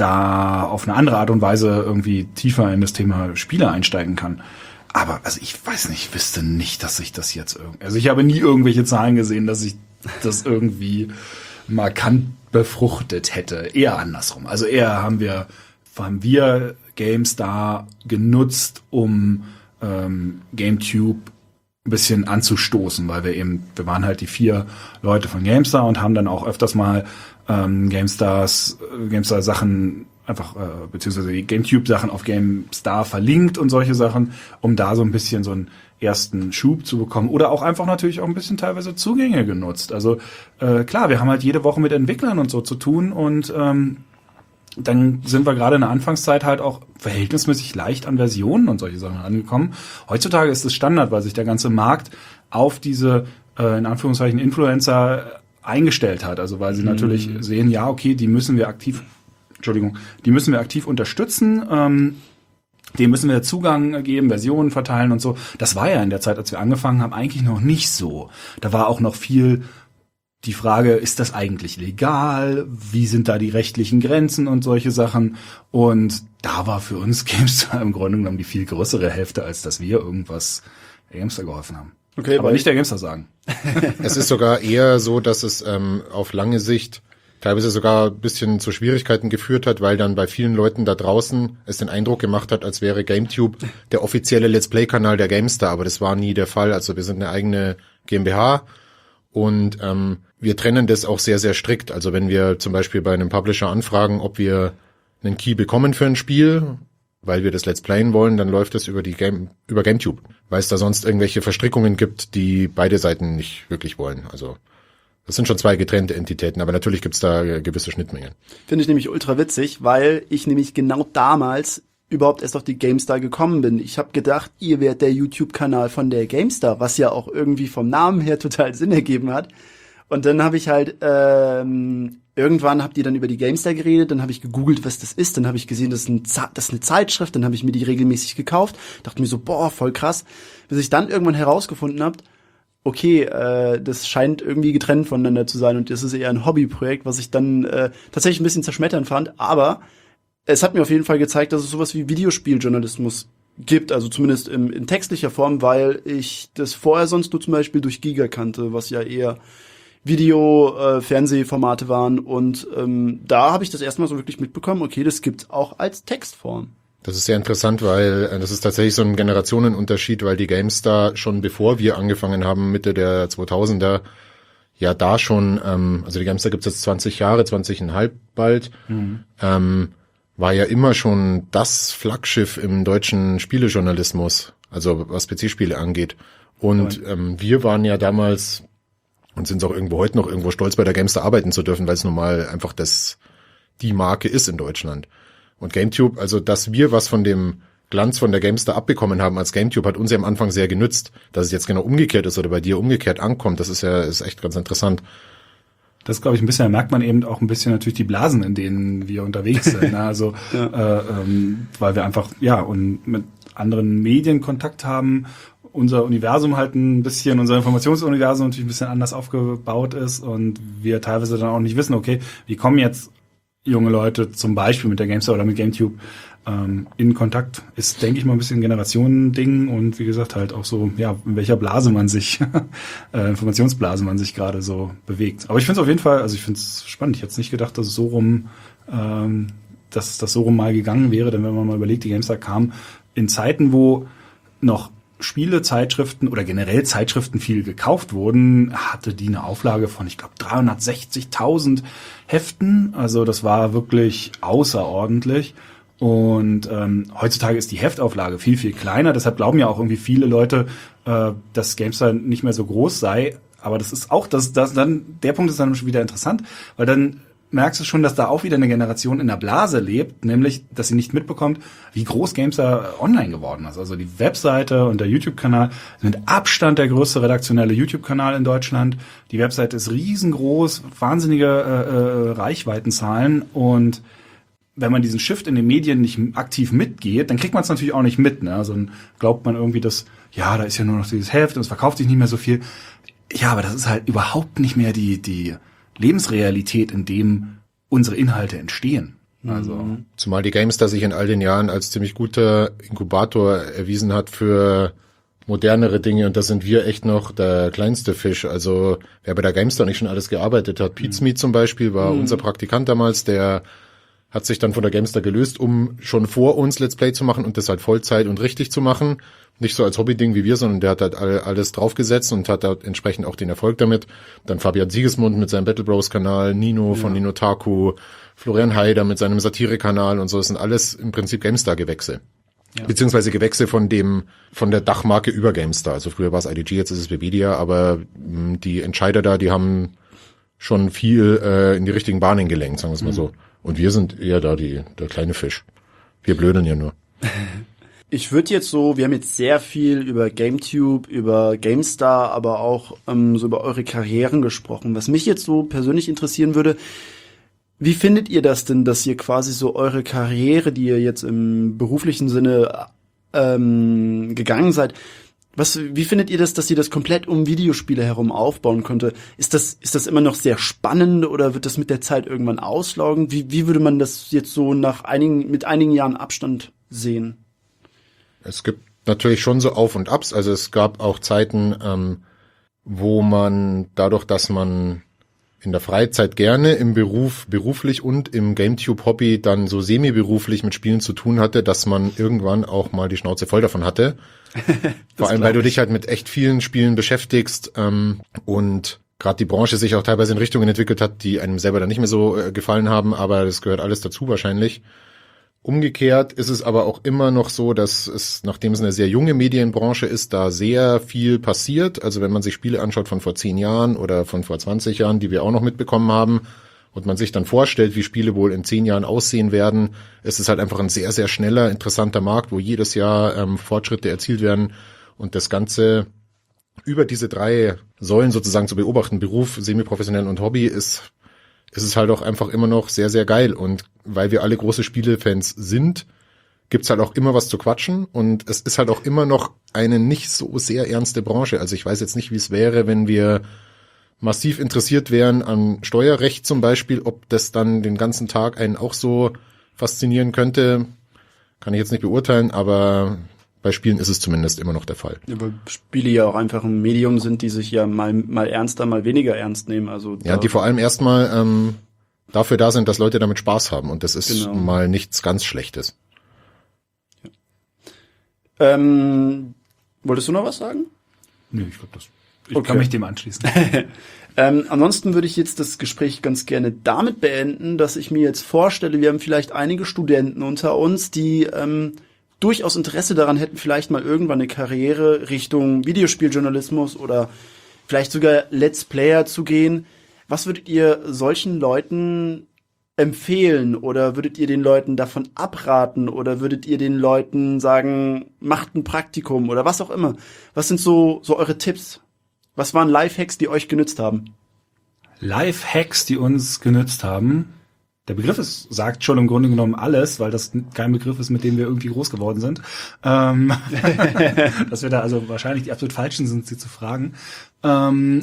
da auf eine andere Art und Weise irgendwie tiefer in das Thema Spiele einsteigen kann. Aber also ich weiß nicht, ich wüsste nicht, dass ich das jetzt irgendwie, also ich habe nie irgendwelche Zahlen gesehen, dass ich das irgendwie markant befruchtet hätte. Eher andersrum. Also eher haben wir, haben wir GameStar genutzt, um ähm, GameTube ein bisschen anzustoßen, weil wir eben, wir waren halt die vier Leute von GameStar und haben dann auch öfters mal ähm, GameStars, GameStar Sachen einfach, äh, beziehungsweise die GameTube-Sachen auf GameStar verlinkt und solche Sachen, um da so ein bisschen so ein ersten Schub zu bekommen oder auch einfach natürlich auch ein bisschen teilweise Zugänge genutzt. Also äh, klar, wir haben halt jede Woche mit Entwicklern und so zu tun und ähm, dann sind wir gerade in der Anfangszeit halt auch verhältnismäßig leicht an Versionen und solche Sachen angekommen. Heutzutage ist es Standard, weil sich der ganze Markt auf diese äh, in Anführungszeichen Influencer eingestellt hat. Also weil sie mhm. natürlich sehen, ja okay, die müssen wir aktiv, Entschuldigung, die müssen wir aktiv unterstützen. Ähm, Dem müssen wir Zugang geben, Versionen verteilen und so. Das war ja in der Zeit, als wir angefangen haben, eigentlich noch nicht so. Da war auch noch viel die Frage, ist das eigentlich legal? Wie sind da die rechtlichen Grenzen und solche Sachen? Und da war für uns GameStar im Grunde genommen die viel größere Hälfte, als dass wir irgendwas der GameStar geholfen haben. Okay, aber nicht der GameStar sagen. Es ist sogar eher so, dass es ähm, auf lange Sicht teilweise sogar ein bisschen zu Schwierigkeiten geführt hat, weil dann bei vielen Leuten da draußen es den Eindruck gemacht hat, als wäre GameTube der offizielle Let's Play-Kanal der GameStar, aber das war nie der Fall. Also wir sind eine eigene GmbH und ähm, wir trennen das auch sehr, sehr strikt. Also wenn wir zum Beispiel bei einem Publisher anfragen, ob wir einen Key bekommen für ein Spiel, weil wir das Let's Playen wollen, dann läuft das über die Game, über GameTube, weil es da sonst irgendwelche Verstrickungen gibt, die beide Seiten nicht wirklich wollen. Also das sind schon zwei getrennte Entitäten, aber natürlich gibt's da gewisse Schnittmengen. Finde ich nämlich ultra witzig, weil ich nämlich genau damals überhaupt erst auf die GameStar gekommen bin. Ich habe gedacht, ihr wärt der YouTube-Kanal von der GameStar, was ja auch irgendwie vom Namen her total Sinn ergeben hat. Und dann habe ich halt, ähm, irgendwann habt ihr dann über die GameStar geredet, dann habe ich gegoogelt, was das ist, dann habe ich gesehen, das ist, ein Z- das ist eine Zeitschrift, dann habe ich mir die regelmäßig gekauft, dachte mir so, boah, voll krass. Bis ich dann irgendwann herausgefunden habe, okay, äh, das scheint irgendwie getrennt voneinander zu sein und das ist eher ein Hobbyprojekt, was ich dann äh, tatsächlich ein bisschen zerschmettern fand, aber es hat mir auf jeden Fall gezeigt, dass es sowas wie Videospieljournalismus gibt, also zumindest in, in textlicher Form, weil ich das vorher sonst nur zum Beispiel durch Giga kannte, was ja eher Video-Fernsehformate äh, waren und ähm, da habe ich das erstmal so wirklich mitbekommen, okay, das gibt's auch als Textform. Das ist sehr interessant, weil äh, das ist tatsächlich so ein Generationenunterschied, weil die GameStar schon bevor wir angefangen haben, Mitte der zweitausender, ja da schon, ähm, also die GameStar gibt's jetzt zwanzig Jahre, zwanzig Komma fünf bald, mhm. ähm, war ja immer schon das Flaggschiff im deutschen Spielejournalismus, also was P C-Spiele angeht. Und ja. ähm, wir waren ja damals und sind auch irgendwo heute noch irgendwo stolz, bei der GameStar arbeiten zu dürfen, weil es nun mal einfach das die Marke ist in Deutschland. Und GameTube, also dass wir was von dem Glanz von der GameStar abbekommen haben als GameTube, hat uns ja am Anfang sehr genützt. Dass es jetzt genau umgekehrt ist oder bei dir umgekehrt ankommt, das ist ja ist echt ganz interessant. Das glaube ich ein bisschen, da merkt man eben auch ein bisschen natürlich die Blasen, in denen wir unterwegs sind. Ne? Also ja. äh, ähm, weil wir einfach ja und mit anderen Medien Kontakt haben, unser Universum halt ein bisschen, unser Informationsuniversum natürlich ein bisschen anders aufgebaut ist und wir teilweise dann auch nicht wissen, okay, wie kommen jetzt junge Leute zum Beispiel mit der GameStar oder mit GameTube ähm, in Kontakt, ist, denke ich mal, ein bisschen ein Generationending und wie gesagt halt auch so, ja, in welcher Blase man sich, äh, Informationsblase man sich gerade so bewegt. Aber ich finde es auf jeden Fall, also ich finde es spannend. Ich hätte nicht gedacht, dass es so rum, ähm, dass das so rum mal gegangen wäre, denn wenn man mal überlegt, die GameStar kam in Zeiten, wo noch Spiele, Zeitschriften oder generell Zeitschriften viel gekauft wurden, hatte die eine Auflage von, ich glaube, dreihundertsechzigtausend Heften. Also das war wirklich außerordentlich. Und ähm, heutzutage ist die Heftauflage viel, viel kleiner. Deshalb glauben ja auch irgendwie viele Leute, äh, dass GameStar nicht mehr so groß sei. Aber das ist auch, das, das dann der Punkt ist dann schon wieder interessant, weil dann merkst du schon, dass da auch wieder eine Generation in der Blase lebt, nämlich, dass sie nicht mitbekommt, wie groß GameStar online geworden ist. Also die Webseite und der YouTube-Kanal sind mit Abstand der größte redaktionelle YouTube-Kanal in Deutschland. Die Webseite ist riesengroß, wahnsinnige äh, äh, Reichweitenzahlen und wenn man diesen Shift in den Medien nicht aktiv mitgeht, dann kriegt man es natürlich auch nicht mit. Ne? Also dann glaubt man irgendwie, dass, ja, da ist ja nur noch dieses Heft und es verkauft sich nicht mehr so viel. Ja, aber das ist halt überhaupt nicht mehr die die Lebensrealität, in dem unsere Inhalte entstehen. Also zumal die GameStar sich in all den Jahren als ziemlich guter Inkubator erwiesen hat für modernere Dinge und da sind wir echt noch der kleinste Fisch. Also wer bei der GameStar nicht schon alles gearbeitet hat, Pizmeet mhm. zum Beispiel war mhm. unser Praktikant damals, der hat sich dann von der GameStar gelöst, um schon vor uns Let's Play zu machen und das halt Vollzeit und richtig zu machen. Nicht so als Hobbyding wie wir, sondern der hat halt alles draufgesetzt und hat halt entsprechend auch den Erfolg damit. Dann Fabian Siegesmund mit seinem Battle Bros Kanal, Nino ja. von Nino Taku, Florian Haider mit seinem Satire-Kanal und so. Das sind alles im Prinzip GameStar-Gewächse. Ja. Beziehungsweise Gewächse von dem, von der Dachmarke über GameStar. Also früher war es I D G, jetzt ist es Webedia, aber mh, die Entscheider da, die haben schon viel äh, in die richtigen Bahnen gelenkt, sagen wir es mal mhm. so. Und wir sind eher da die der kleine Fisch. Wir blödeln ja nur. Ich würde jetzt so, wir haben jetzt sehr viel über GameTube, über GameStar, aber auch ähm, so über eure Karrieren gesprochen. Was mich jetzt so persönlich interessieren würde, wie findet ihr das denn, dass ihr quasi so eure Karriere, die ihr jetzt im beruflichen Sinne ähm, gegangen seid, was, wie findet ihr das, dass ihr das komplett um Videospiele herum aufbauen konnte? Ist das, ist das immer noch sehr spannend oder wird das mit der Zeit irgendwann auslaugen? Wie, wie würde man das jetzt so nach einigen, mit einigen Jahren Abstand sehen? Es gibt natürlich schon so Auf und Abs. Also es gab auch Zeiten, ähm, wo man dadurch, dass man in der Freizeit gerne im Beruf, beruflich und im GameTube-Hobby dann so semi-beruflich mit Spielen zu tun hatte, dass man irgendwann auch mal die Schnauze voll davon hatte. Vor allem, weil du dich halt mit echt vielen Spielen beschäftigst ähm, und gerade die Branche sich auch teilweise in Richtungen entwickelt hat, die einem selber dann nicht mehr so äh, gefallen haben, aber das gehört alles dazu wahrscheinlich. Umgekehrt ist es aber auch immer noch so, dass es, nachdem es eine sehr junge Medienbranche ist, da sehr viel passiert. Also wenn man sich Spiele anschaut von vor zehn Jahren oder von vor zwanzig Jahren, die wir auch noch mitbekommen haben, und man sich dann vorstellt, wie Spiele wohl in zehn Jahren aussehen werden, ist es halt einfach ein sehr, sehr schneller, interessanter Markt, wo jedes Jahr ähm, Fortschritte erzielt werden und das Ganze über diese drei Säulen sozusagen zu beobachten, Beruf, semiprofessionell und Hobby, ist, ist es halt auch einfach immer noch sehr, sehr geil. Und weil wir alle große Spielefans sind, gibt's halt auch immer was zu quatschen und es ist halt auch immer noch eine nicht so sehr ernste Branche. Also ich weiß jetzt nicht, wie es wäre, wenn wir massiv interessiert wären an Steuerrecht zum Beispiel, ob das dann den ganzen Tag einen auch so faszinieren könnte, kann ich jetzt nicht beurteilen, aber bei Spielen ist es zumindest immer noch der Fall. Ja, weil Spiele ja auch einfach ein Medium sind, die sich ja mal mal ernster, mal weniger ernst nehmen. Also ja, die vor allem erstmal ähm, dafür da sind, dass Leute damit Spaß haben und das ist genau. mal nichts ganz Schlechtes. Ja. Ähm, wolltest du noch was sagen? Nö, ich glaube, das ich okay. kann mich dem anschließen. ähm, ansonsten würde ich jetzt das Gespräch ganz gerne damit beenden, dass ich mir jetzt vorstelle, wir haben vielleicht einige Studenten unter uns, die ähm, durchaus Interesse daran hätten, vielleicht mal irgendwann eine Karriere Richtung Videospieljournalismus oder vielleicht sogar Let's Player zu gehen. Was würdet ihr solchen Leuten empfehlen oder würdet ihr den Leuten davon abraten oder würdet ihr den Leuten sagen, macht ein Praktikum oder was auch immer? Was sind so so eure Tipps? Was waren Lifehacks, die euch genützt haben? Lifehacks, die uns genützt haben. Der Begriff ist, sagt schon im Grunde genommen alles, weil das kein Begriff ist, mit dem wir irgendwie groß geworden sind. Ähm, dass wir da also wahrscheinlich die absolut Falschen sind, sie zu fragen. Ähm,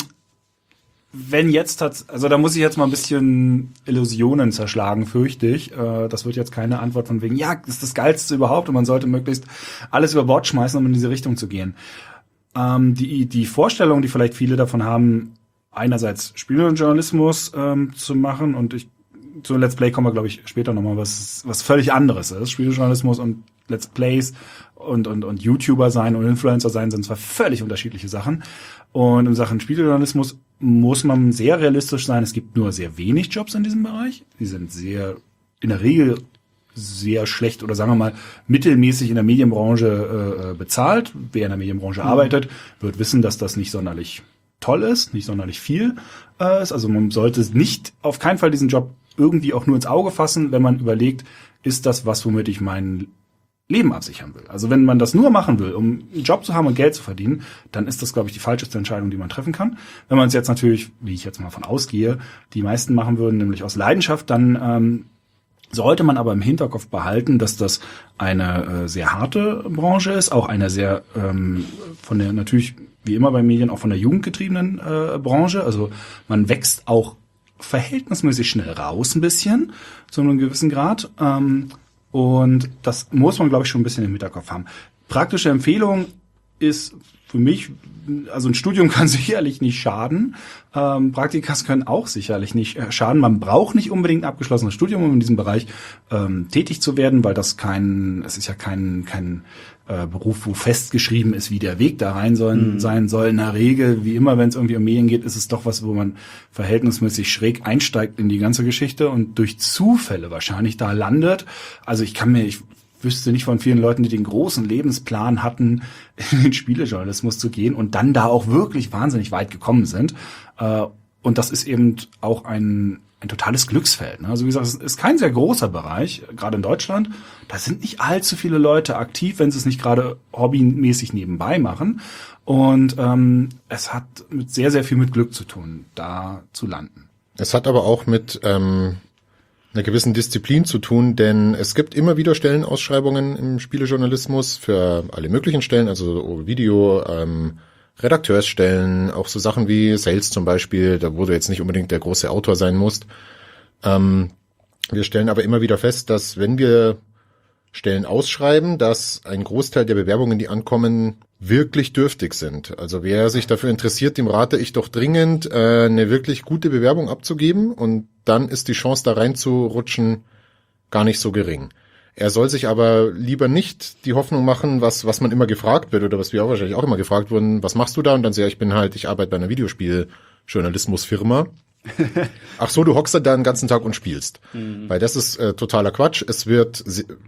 wenn jetzt hat, also da muss ich jetzt mal ein bisschen Illusionen zerschlagen, fürchte ich. Äh, das wird jetzt keine Antwort von wegen, ja, das ist das Geilste überhaupt und man sollte möglichst alles über Bord schmeißen, um in diese Richtung zu gehen. Ähm, die, die Vorstellung, die vielleicht viele davon haben, einerseits Spielejournalismus ähm, zu machen und ich zu Let's Play kommen wir, glaube ich, später nochmal, was was völlig anderes ist. Spieljournalismus und Let's Plays und und und YouTuber sein und Influencer sein sind zwar völlig unterschiedliche Sachen. Und in Sachen Spieljournalismus muss man sehr realistisch sein. Es gibt nur sehr wenig Jobs in diesem Bereich. Die sind sehr, in der Regel sehr schlecht oder sagen wir mal mittelmäßig in der Medienbranche äh, bezahlt. Wer in der Medienbranche mhm. arbeitet, wird wissen, dass das nicht sonderlich toll ist, nicht sonderlich viel äh, ist. Also man sollte nicht auf keinen Fall diesen Job irgendwie auch nur ins Auge fassen, wenn man überlegt, ist das was, womit ich mein Leben absichern will. Also wenn man das nur machen will, um einen Job zu haben und Geld zu verdienen, dann ist das, glaube ich, die falscheste Entscheidung, die man treffen kann. Wenn man es jetzt natürlich, wie ich jetzt mal von ausgehe, die meisten machen würden, nämlich aus Leidenschaft, dann ähm, sollte man aber im Hinterkopf behalten, dass das eine äh, sehr harte Branche ist, auch eine sehr ähm, von der natürlich, wie immer bei Medien, auch von der jugendgetriebenen äh, Branche. Also man wächst auch verhältnismäßig schnell raus ein bisschen, zu einem gewissen Grad. Ähm, und das muss man, glaube ich, schon ein bisschen im Hinterkopf haben. Praktische Empfehlung ist für mich, also ein Studium kann sicherlich nicht schaden. Ähm, Praktikas können auch sicherlich nicht äh, schaden. Man braucht nicht unbedingt ein abgeschlossenes Studium, um in diesem Bereich ähm, tätig zu werden, weil das kein, es ist ja kein, kein äh, Beruf, wo festgeschrieben ist, wie der Weg da rein soll, mhm. sein soll. In der Regel, wie immer, wenn es irgendwie um Medien geht, ist es doch was, wo man verhältnismäßig schräg einsteigt in die ganze Geschichte und durch Zufälle wahrscheinlich da landet. Also ich kann mir, ich wüsste nicht von vielen Leuten, die den großen Lebensplan hatten, in den Spielejournalismus zu gehen und dann da auch wirklich wahnsinnig weit gekommen sind. Und das ist eben auch ein, ein totales Glücksfeld. Also wie gesagt, es ist kein sehr großer Bereich, gerade in Deutschland. Da sind nicht allzu viele Leute aktiv, wenn sie es nicht gerade hobbymäßig nebenbei machen. Und ähm, es hat mit sehr, sehr viel mit Glück zu tun, da zu landen. Es hat aber auch mit ähm einer gewissen Disziplin zu tun, denn es gibt immer wieder Stellenausschreibungen im Spielejournalismus für alle möglichen Stellen, also Video, ähm, Redakteursstellen, auch so Sachen wie Sales zum Beispiel, da wo du jetzt nicht unbedingt der große Autor sein musst. Ähm, wir stellen aber immer wieder fest, dass wenn wir Stellen ausschreiben, dass ein Großteil der Bewerbungen, die ankommen, wirklich dürftig sind. Also wer sich dafür interessiert, dem rate ich doch dringend, äh, eine wirklich gute Bewerbung abzugeben und dann ist die Chance, da reinzurutschen, gar nicht so gering. Er soll sich aber lieber nicht die Hoffnung machen, was was man immer gefragt wird oder was wir auch wahrscheinlich auch immer gefragt wurden, was machst du da? Und dann sage ich, ich bin halt, ich arbeite bei einer Videospieljournalismusfirma. Ach so, du hockst da den ganzen Tag und spielst. Mhm. Weil das ist äh, totaler Quatsch. Es wird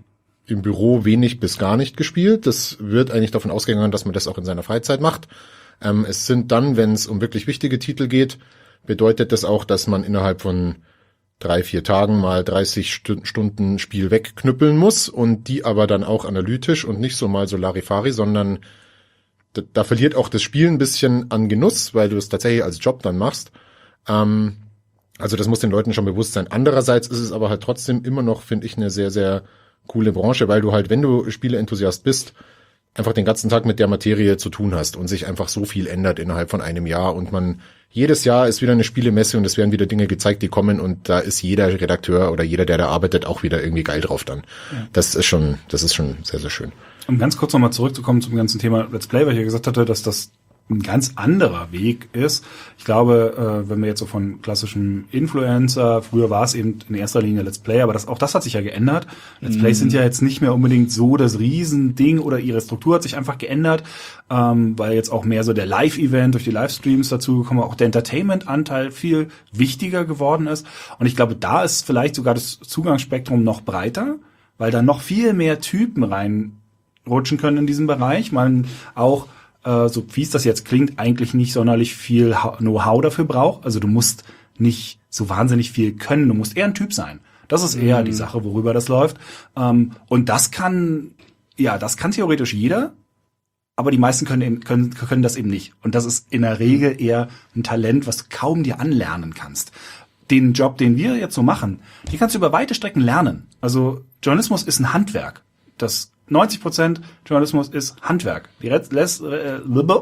im Büro wenig bis gar nicht gespielt. Das wird eigentlich davon ausgegangen, dass man das auch in seiner Freizeit macht. Ähm, es sind dann, wenn es um wirklich wichtige Titel geht, bedeutet das auch, dass man innerhalb von drei, vier Tagen mal dreißig Stunden Spiel wegknüppeln muss und die aber dann auch analytisch und nicht so mal so Larifari, sondern da, da verliert auch das Spiel ein bisschen an Genuss, weil du es tatsächlich als Job dann machst. Ähm, also das muss den Leuten schon bewusst sein. Andererseits ist es aber halt trotzdem immer noch, finde ich, eine sehr, sehr coole Branche, weil du halt, wenn du Spieleenthusiast bist, einfach den ganzen Tag mit der Materie zu tun hast und sich einfach so viel ändert innerhalb von einem Jahr und man jedes Jahr ist wieder eine Spielemesse und es werden wieder Dinge gezeigt, die kommen und da ist jeder Redakteur oder jeder, der da arbeitet, auch wieder irgendwie geil drauf dann. Ja. Das ist schon, das ist schon sehr, sehr schön. Um ganz kurz nochmal zurückzukommen zum ganzen Thema Let's Play, weil ich ja gesagt hatte, dass das ein ganz anderer Weg ist. Ich glaube, äh, wenn wir jetzt so von klassischem Influencer, früher war es eben in erster Linie Let's Play, aber das, auch das hat sich ja geändert. Let's Plays mm. sind ja jetzt nicht mehr unbedingt so das Riesending oder ihre Struktur hat sich einfach geändert, ähm, weil jetzt auch mehr so der Live-Event durch die Livestreams dazugekommen, auch der Entertainment-Anteil viel wichtiger geworden ist. Und ich glaube, da ist vielleicht sogar das Zugangsspektrum noch breiter, weil da noch viel mehr Typen reinrutschen können in diesem Bereich. Man auch so fies das jetzt klingt, eigentlich nicht sonderlich viel Know-how dafür braucht. Also du musst nicht so wahnsinnig viel können, du musst eher ein Typ sein. Das ist eher mhm. die Sache, worüber das läuft. Und das kann, ja, das kann theoretisch jeder, aber die meisten können, eben, können, können das eben nicht. Und das ist in der Regel eher ein Talent, was du kaum dir anlernen kannst. Den Job, den wir jetzt so machen, den kannst du über weite Strecken lernen. Also Journalismus ist ein Handwerk. Das neunzig Prozent Journalismus ist Handwerk. Die, Rest, äh,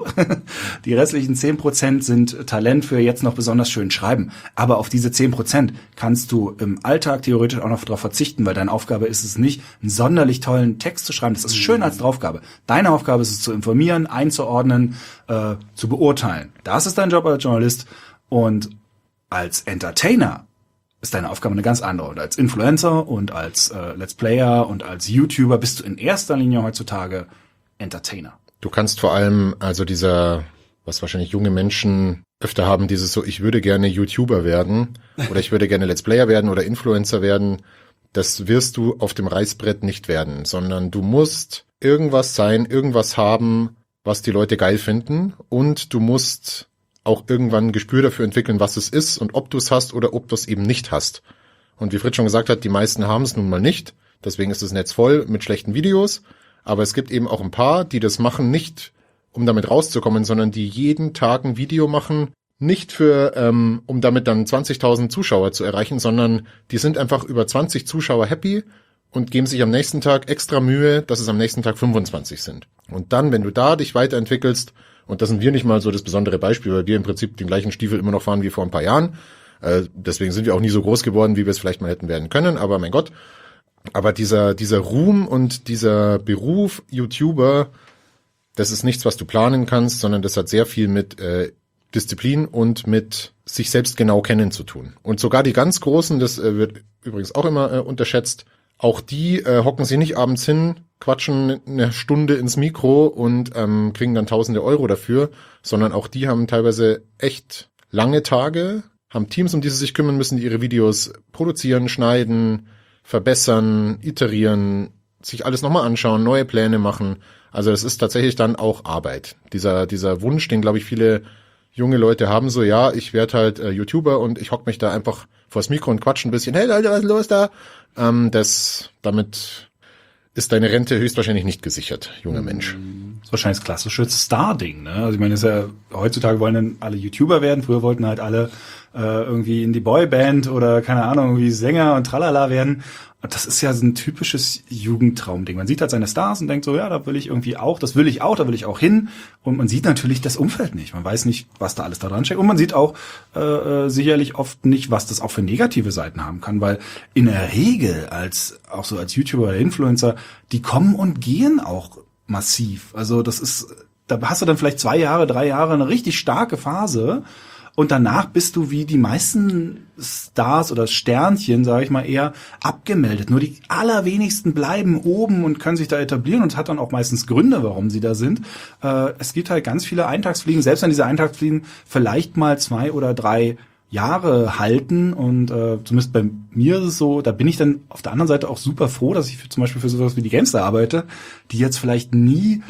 die restlichen zehn Prozent sind Talent für jetzt noch besonders schön schreiben. Aber auf diese zehn Prozent kannst du im Alltag theoretisch auch noch darauf verzichten, weil deine Aufgabe ist es nicht, einen sonderlich tollen Text zu schreiben. Das ist schön als Aufgabe. Deine Aufgabe ist es zu informieren, einzuordnen, äh, zu beurteilen. Das ist dein Job als Journalist. Und als Entertainer ist deine Aufgabe eine ganz andere. Und als Influencer und als äh, Let's Player und als YouTuber bist du in erster Linie heutzutage Entertainer. Du kannst vor allem, also dieser, was wahrscheinlich junge Menschen öfter haben, dieses so, ich würde gerne YouTuber werden oder ich würde gerne Let's Player werden oder Influencer werden, das wirst du auf dem Reißbrett nicht werden, sondern du musst irgendwas sein, irgendwas haben, was die Leute geil finden und du musst auch irgendwann ein Gespür dafür entwickeln, was es ist und ob du es hast oder ob du es eben nicht hast. Und wie Fritz schon gesagt hat, die meisten haben es nun mal nicht. Deswegen ist das Netz voll mit schlechten Videos. Aber es gibt eben auch ein paar, die das machen, nicht um damit rauszukommen, sondern die jeden Tag ein Video machen, nicht für, ähm, um damit dann zwanzigtausend Zuschauer zu erreichen, sondern die sind einfach über zwanzig Zuschauer happy und geben sich am nächsten Tag extra Mühe, dass es am nächsten Tag fünfundzwanzig sind. Und dann, wenn du da dich weiterentwickelst, und das sind wir nicht mal so das besondere Beispiel, weil wir im Prinzip den gleichen Stiefel immer noch fahren wie vor ein paar Jahren. Äh, deswegen sind wir auch nie so groß geworden, wie wir es vielleicht mal hätten werden können. Aber mein Gott, aber dieser dieser Ruhm und dieser Beruf YouTuber, das ist nichts, was du planen kannst, sondern das hat sehr viel mit äh, Disziplin und mit sich selbst genau kennen zu tun. Und sogar die ganz Großen, das äh, wird übrigens auch immer äh, unterschätzt, auch die äh, hocken sich nicht abends hin, quatschen eine Stunde ins Mikro und ähm, kriegen dann tausende Euro dafür, sondern auch die haben teilweise echt lange Tage, haben Teams, um die sie sich kümmern müssen, die ihre Videos produzieren, schneiden, verbessern, iterieren, sich alles nochmal anschauen, neue Pläne machen. Also es ist tatsächlich dann auch Arbeit. Dieser dieser Wunsch, den, glaube ich, viele junge Leute haben, so, ja, ich werde halt äh, YouTuber und ich hock mich da einfach vors Mikro und quatsch ein bisschen, hey Leute, was ist los da? Ähm, das, damit ist deine Rente höchstwahrscheinlich nicht gesichert, junger Mensch. Das ist wahrscheinlich das klassische Star-Ding, ne? Also ich meine, das ist ja, heutzutage wollen dann alle YouTuber werden, früher wollten halt alle äh, irgendwie in die Boyband oder, keine Ahnung, irgendwie Sänger und tralala werden. Und das ist ja so ein typisches Jugendtraumding. Man sieht halt seine Stars und denkt so, ja, da will ich irgendwie auch, das will ich auch, da will ich auch hin. Und man sieht natürlich das Umfeld nicht. Man weiß nicht, was da alles da dran steckt. Und man sieht auch äh, sicherlich oft nicht, was das auch für negative Seiten haben kann. Weil in der Regel, als auch so als YouTuber oder Influencer, die kommen und gehen auch massiv. Also das ist, da hast du dann vielleicht zwei Jahre, drei Jahre eine richtig starke Phase. Und danach bist du wie die meisten Stars oder Sternchen, sage ich mal, eher abgemeldet. Nur die allerwenigsten bleiben oben und können sich da etablieren und es hat dann auch meistens Gründe, warum sie da sind. Äh, es gibt halt ganz viele Eintagsfliegen, selbst wenn diese Eintagsfliegen vielleicht mal zwei oder drei Jahre halten und äh, zumindest bei mir ist es so, da bin ich dann auf der anderen Seite auch super froh, dass ich für, zum Beispiel für sowas wie die Gamestar arbeite, die jetzt vielleicht nie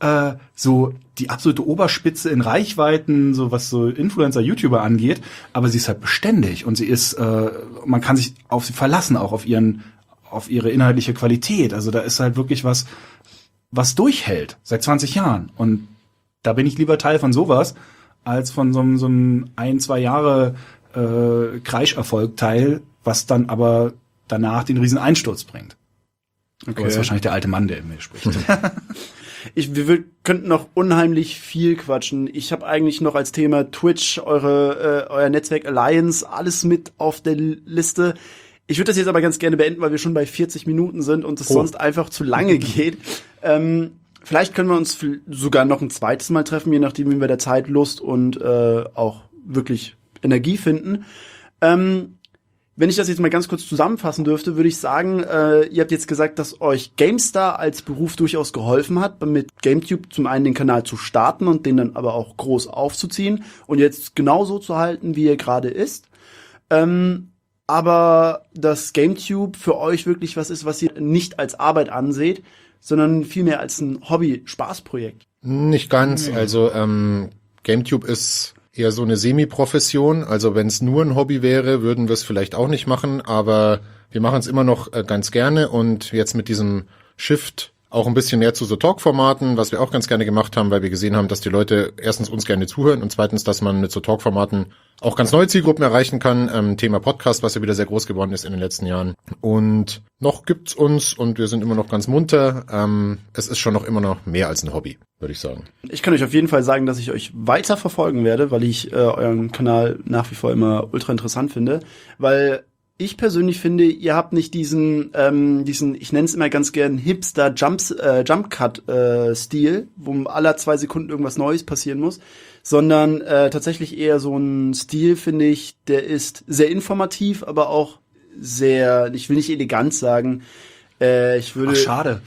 äh, so die absolute Oberspitze in Reichweiten, so was so Influencer, YouTuber angeht, aber sie ist halt beständig und sie ist, äh, man kann sich auf sie verlassen, auch auf ihren, auf ihre inhaltliche Qualität. Also da ist halt wirklich was, was durchhält seit zwanzig Jahren. Und da bin ich lieber Teil von sowas, als von so einem, so einem ein, zwei Jahre äh, Kreischerfolg-Teil, was dann aber danach den riesen Einsturz bringt. Okay. Aber das ist wahrscheinlich der alte Mann, der in mir spricht. Ich, wir, wir könnten noch unheimlich viel quatschen. Ich habe eigentlich noch als Thema Twitch, eure, äh, euer Netzwerk Alliance, alles mit auf der Liste. Ich würde das jetzt aber ganz gerne beenden, weil wir schon bei vierzig Minuten sind und es oh. sonst einfach zu lange geht. Ähm, vielleicht können wir uns sogar noch ein zweites Mal treffen, je nachdem, wie wir der Zeit Lust und äh, auch wirklich Energie finden. Ähm, Wenn ich das jetzt mal ganz kurz zusammenfassen dürfte, würde ich sagen, äh, ihr habt jetzt gesagt, dass euch GameStar als Beruf durchaus geholfen hat, mit GameTube zum einen den Kanal zu starten und den dann aber auch groß aufzuziehen und jetzt genauso zu halten, wie er gerade ist. Ähm, aber dass GameTube für euch wirklich was ist, was ihr nicht als Arbeit anseht, sondern vielmehr als ein Hobby-Spaßprojekt. Nicht ganz. Mhm. Also ähm, GameTube ist eher so eine Semi-Profession. Also wenn es nur ein Hobby wäre, würden wir es vielleicht auch nicht machen. Aber wir machen es immer noch äh, ganz gerne. Und jetzt mit diesem Shift auch ein bisschen mehr zu so Talk-Formaten, was wir auch ganz gerne gemacht haben, weil wir gesehen haben, dass die Leute erstens uns gerne zuhören und zweitens, dass man mit so Talk-Formaten auch ganz neue Zielgruppen erreichen kann. Ähm, Thema Podcast, was ja wieder sehr groß geworden ist in den letzten Jahren. Und noch gibt's uns und wir sind immer noch ganz munter. Ähm, es ist schon noch immer noch mehr als ein Hobby, würde ich sagen. Ich kann euch auf jeden Fall sagen, dass ich euch weiter verfolgen werde, weil ich äh, euren Kanal nach wie vor immer ultra interessant finde, weil ich persönlich finde, ihr habt nicht diesen, ähm, diesen, ich nenne es immer ganz gern Hipster Jumps, äh, Jump Cut äh, Stil, wo alle zwei Sekunden irgendwas Neues passieren muss, sondern äh, tatsächlich eher so ein Stil, finde ich, der ist sehr informativ, aber auch sehr, ich will nicht elegant sagen, äh, ich würde. Ach, schade.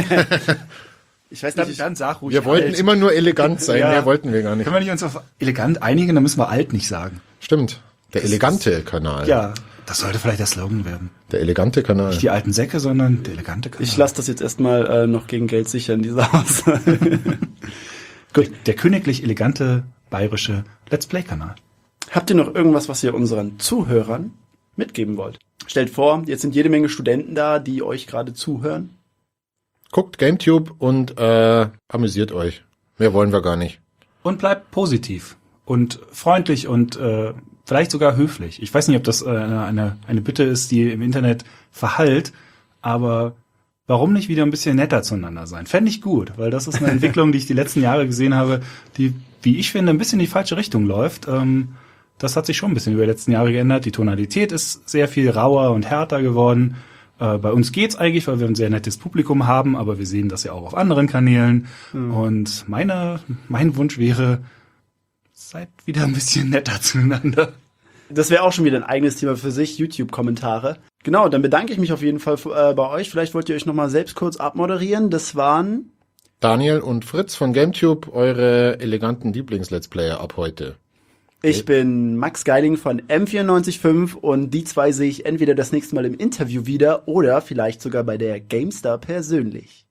Ich weiß nicht, ich, dann sag ruhig wir wollten alt. immer nur elegant sein, ja. Mehr wollten wir gar nicht. Können wir nicht uns auf elegant einigen, dann müssen wir alt nicht sagen. Stimmt. Der das elegante ist, Kanal. Ja. Das sollte vielleicht der Slogan werden. Der elegante Kanal. Nicht die alten Säcke, sondern der elegante Kanal. Ich lasse das jetzt erstmal äh, noch gegen Geld sichern, diese Aussage. Gut. Der, der königlich elegante bayerische Let's Play-Kanal. Habt ihr noch irgendwas, was ihr unseren Zuhörern mitgeben wollt? Stellt vor, jetzt sind jede Menge Studenten da, die euch gerade zuhören. Guckt GameTube und äh, amüsiert euch. Mehr wollen wir gar nicht. Und bleibt positiv und freundlich und äh, vielleicht sogar höflich. Ich weiß nicht, ob das äh, eine, eine Bitte ist, die im Internet verhallt, aber warum nicht wieder ein bisschen netter zueinander sein? Fände ich gut, weil das ist eine Entwicklung, die ich die letzten Jahre gesehen habe, die, wie ich finde, ein bisschen in die falsche Richtung läuft. Ähm, das hat sich schon ein bisschen über die letzten Jahre geändert. Die Tonalität ist sehr viel rauer und härter geworden. Äh, bei uns geht's eigentlich, weil wir ein sehr nettes Publikum haben, aber wir sehen das ja auch auf anderen Kanälen. Mhm. Und meine, mein Wunsch wäre, seid wieder ein bisschen netter zueinander. Das wäre auch schon wieder ein eigenes Thema für sich, YouTube-Kommentare. Genau, dann bedanke ich mich auf jeden Fall äh, bei euch. Vielleicht wollt ihr euch nochmal selbst kurz abmoderieren. Das waren Daniel und Fritz von GameTube, eure eleganten Lieblings-Let's Player ab heute. Ich okay. bin Max Geiding von M vierundneunzig Komma fünf und die zwei sehe ich entweder das nächste Mal im Interview wieder oder vielleicht sogar bei der GameStar persönlich.